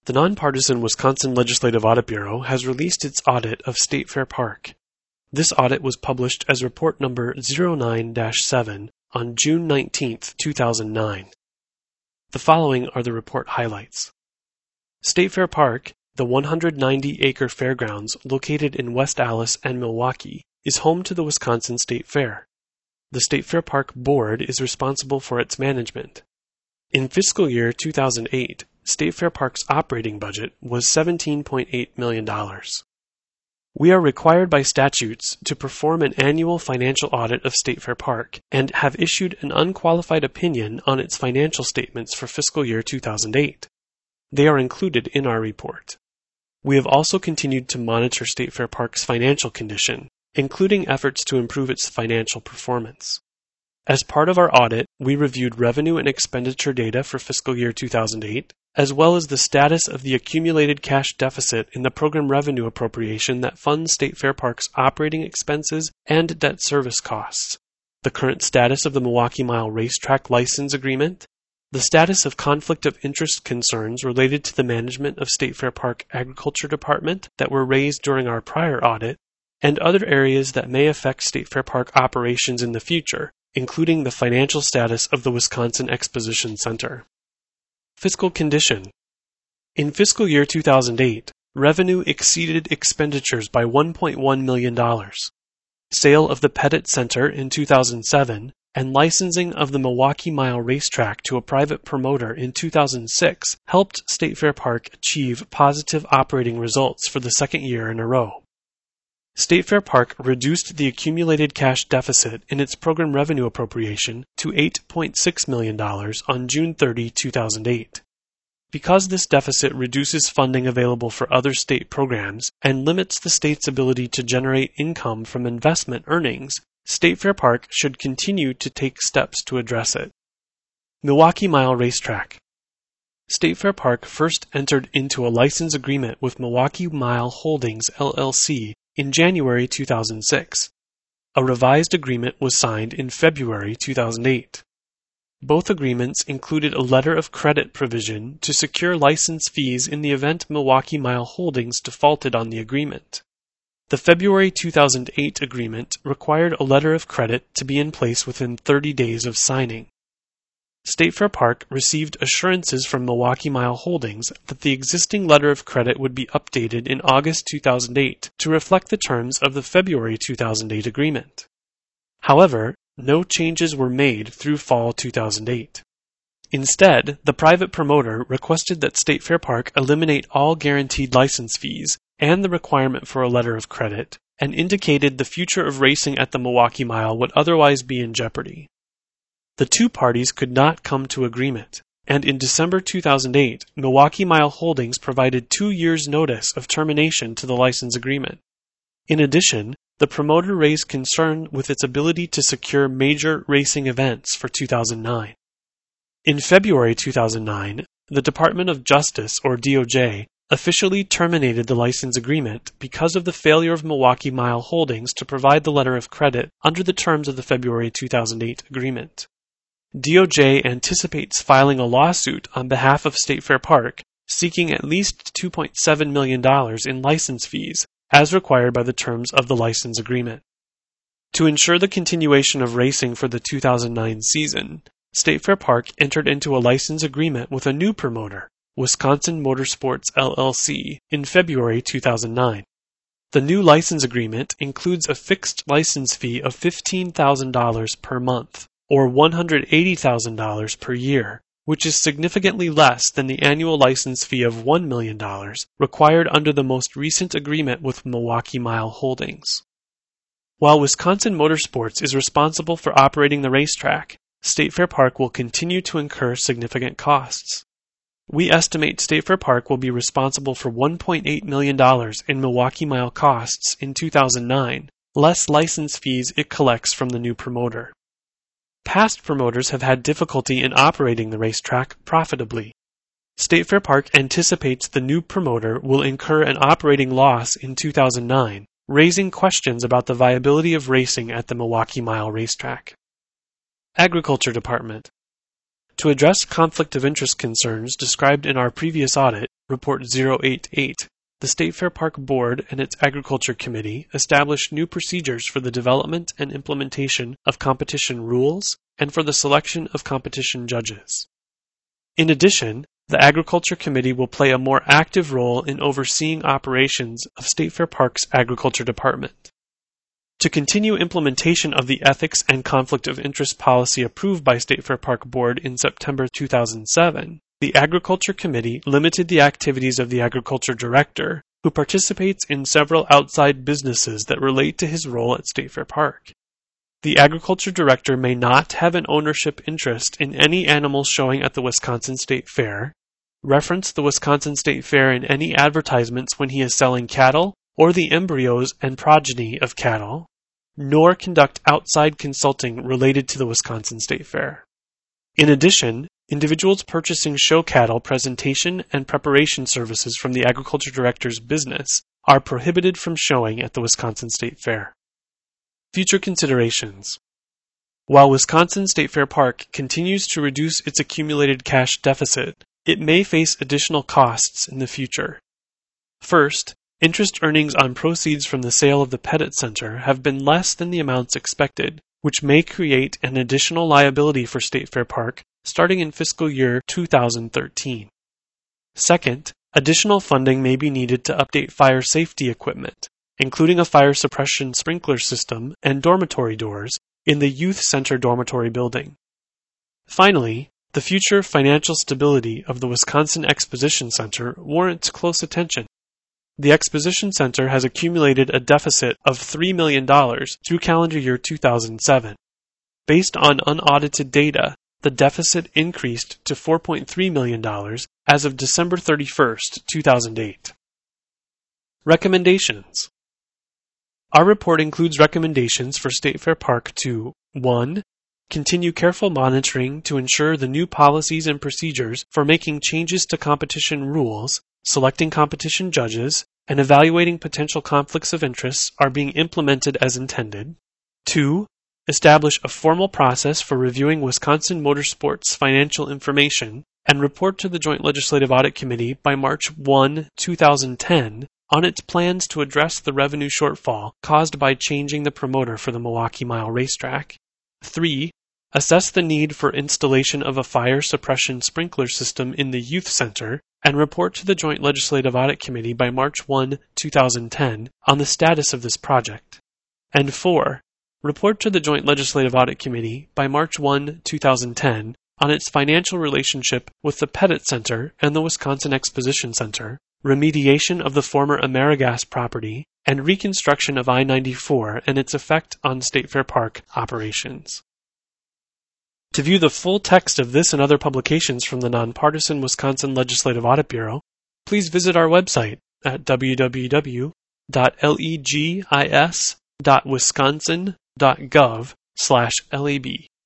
The nonpartisan Wisconsin Legislative Audit Bureau has released its audit of State Fair Park. This audit was published as report number 09-7 on June 19, 2009. The following are the report highlights. State Fair Park, the 190-acre fairgrounds located in West Allis and Milwaukee, is home to the Wisconsin State Fair. The State Fair Park Board is responsible for its management. In fiscal year 2008, State Fair Park's operating budget was $17.8 million. We are required by statutes to perform an annual financial audit of State Fair Park and have issued an unqualified opinion on its financial statements for fiscal year 2008. They are included in our report. We have also continued to monitor State Fair Park's financial condition, including efforts to improve its financial performance. As part of our audit, we reviewed revenue and expenditure data for fiscal year 2008, as well as the status of the accumulated cash deficit in the program revenue appropriation that funds State Fair Park's operating expenses and debt service costs, the current status of the Milwaukee Mile Racetrack license agreement, the status of conflict of interest concerns related to the management of State Fair Park Agriculture Department that were raised during our prior audit, and other areas that may affect State Fair Park operations in the future, including the financial status of the Wisconsin Exposition Center. Fiscal condition. In fiscal year 2008, revenue exceeded expenditures by $1.1 million. Sale of the Pettit Center in 2007 and licensing of the Milwaukee Mile Racetrack to a private promoter in 2006 helped State Fair Park achieve positive operating results for the second year in a row. State Fair Park reduced the accumulated cash deficit in its program revenue appropriation to $8.6 million on June 30, 2008. Because this deficit reduces funding available for other state programs and limits the state's ability to generate income from investment earnings, State Fair Park should continue to take steps to address it. Milwaukee Mile Racetrack. State Fair Park first entered into a license agreement with Milwaukee Mile Holdings, LLC, in January 2006. A revised agreement was signed in February 2008. Both agreements included a letter of credit provision to secure license fees in the event Milwaukee Mile Holdings defaulted on the agreement. The February 2008 agreement required a letter of credit to be in place within 30 days of signing. State Fair Park received assurances from Milwaukee Mile Holdings that the existing letter of credit would be updated in August 2008 to reflect the terms of the February 2008 agreement. However, no changes were made through fall 2008. Instead, the private promoter requested that State Fair Park eliminate all guaranteed license fees and the requirement for a letter of credit, and indicated the future of racing at the Milwaukee Mile would otherwise be in jeopardy. The two parties could not come to agreement, and in December 2008, Milwaukee Mile Holdings provided 2 years' notice of termination to the license agreement. In addition, the promoter raised concern with its ability to secure major racing events for 2009. In February 2009, the Department of Justice, or DOJ, officially terminated the license agreement because of the failure of Milwaukee Mile Holdings to provide the letter of credit under the terms of the February 2008 agreement. DOJ anticipates filing a lawsuit on behalf of State Fair Park, seeking at least $2.7 million in license fees, as required by the terms of the license agreement. To ensure the continuation of racing for the 2009 season, State Fair Park entered into a license agreement with a new promoter, Wisconsin Motorsports LLC, in February 2009. The new license agreement includes a fixed license fee of $15,000 per month, or $180,000 per year, which is significantly less than the annual license fee of $1 million required under the most recent agreement with Milwaukee Mile Holdings. While Wisconsin Motorsports is responsible for operating the racetrack, State Fair Park will continue to incur significant costs. We estimate State Fair Park will be responsible for $1.8 million in Milwaukee Mile costs in 2009, less license fees it collects from the new promoter. Past promoters have had difficulty in operating the racetrack profitably. State Fair Park anticipates the new promoter will incur an operating loss in 2009, raising questions about the viability of racing at the Milwaukee Mile Racetrack. Agriculture Department. To address conflict of interest concerns described in our previous audit, Report 088, the State Fair Park Board and its Agriculture Committee established new procedures for the development and implementation of competition rules and for the selection of competition judges. In addition, the Agriculture Committee will play a more active role in overseeing operations of State Fair Park's Agriculture Department. To continue implementation of the Ethics and Conflict of Interest policy approved by State Fair Park Board in September 2007, the Agriculture Committee limited the activities of the Agriculture Director, who participates in several outside businesses that relate to his role at State Fair Park. The Agriculture Director may not have an ownership interest in any animals showing at the Wisconsin State Fair, reference the Wisconsin State Fair in any advertisements when he is selling cattle or the embryos and progeny of cattle, nor conduct outside consulting related to the Wisconsin State Fair. In addition, individuals purchasing show cattle presentation and preparation services from the Agriculture Director's business are prohibited from showing at the Wisconsin State Fair. Future considerations. While Wisconsin State Fair Park continues to reduce its accumulated cash deficit, it may face additional costs in the future. First, interest earnings on proceeds from the sale of the Pettit Center have been less than the amounts expected, which may create an additional liability for State Fair Park starting in fiscal year 2013. Second, additional funding may be needed to update fire safety equipment, including a fire suppression sprinkler system and dormitory doors in the Youth Center dormitory building. Finally, the future financial stability of the Wisconsin Exposition Center warrants close attention. The Exposition Center has accumulated a deficit of $3 million through calendar year 2007. Based on unaudited data, the deficit increased to $4.3 million as of December 31, 2008. Recommendations. Our report includes recommendations for State Fair Park to 1. Continue careful monitoring to ensure the new policies and procedures for making changes to competition rules, selecting competition judges, and evaluating potential conflicts of interest are being implemented as intended. 2. Establish a formal process for reviewing Wisconsin Motorsports financial information and report to the Joint Legislative Audit Committee by March 1, 2010 on its plans to address the revenue shortfall caused by changing the promoter for the Milwaukee Mile Racetrack. 3. Assess the need for installation of a fire suppression sprinkler system in the Youth Center and report to the Joint Legislative Audit Committee by March 1, 2010 on the status of this project. And 4. Report to the Joint Legislative Audit Committee by March 1, 2010 on its financial relationship with the Pettit Center and the Wisconsin Exposition Center, remediation of the former AmeriGas property, and reconstruction of I-94 and its effect on State Fair Park operations. To view the full text of this and other publications from the nonpartisan Wisconsin Legislative Audit Bureau, please visit our website at www.legis.wisconsin.gov/lab.